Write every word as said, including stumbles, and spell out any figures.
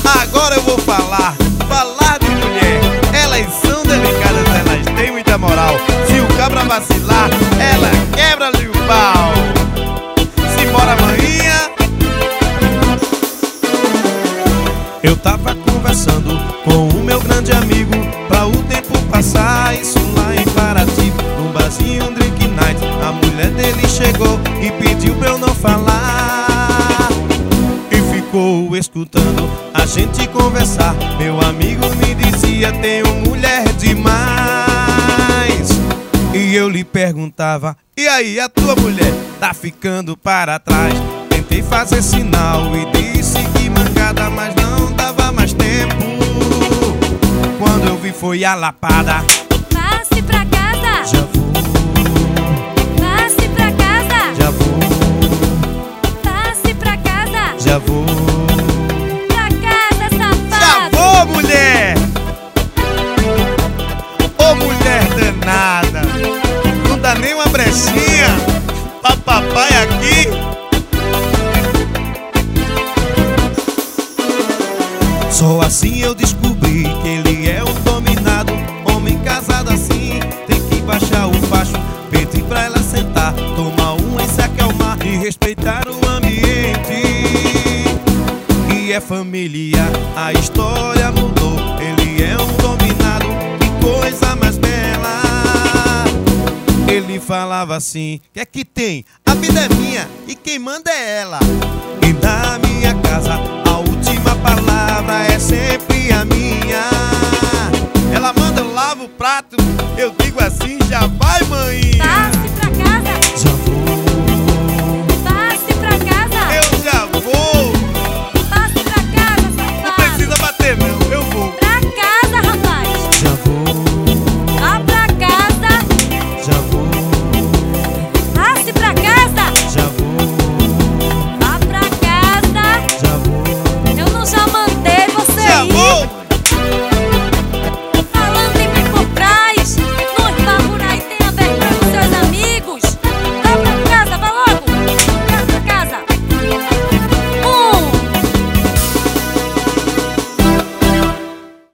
Agora eu vou falar, falar de mulher. Elas são delicadas, elas têm muita moral. Se o cabra vacilar, ela quebra-lhe o pau. Simbora, maninha. Eu tava conversando com o meu grande amigo pra o tempo passar, isso lá em Paraty, num barzinho, um drink night. A mulher dele chegou e pediu pra eu não falar, e ficou escutando a gente conversar. Meu amigo me dizia: tenho mulher demais. E eu lhe perguntava: e aí, a tua mulher tá ficando para trás? Tentei fazer sinal e disse que mangada, mas não dava mais tempo. Quando eu vi foi a lapada. Passe pra casa. Já vou. Passe pra casa. Já vou. Passe pra casa. Já vou. Pra casa, safado. Já vou, mulher. Ô, mulher danada, não dá nem uma brechinha pra papai aqui. Só assim eu descobri que ele é um dominado. Homem casado assim tem que baixar o facho, pedir pra ela sentar, tomar um e se acalmar e respeitar o ambiente. E é família, a história mudou. Ele é um dominado, que coisa mais bela. Ele falava assim: que é que tem? A vida é minha e quem manda é ela. E na minha casa a última palavra é sempre a minha.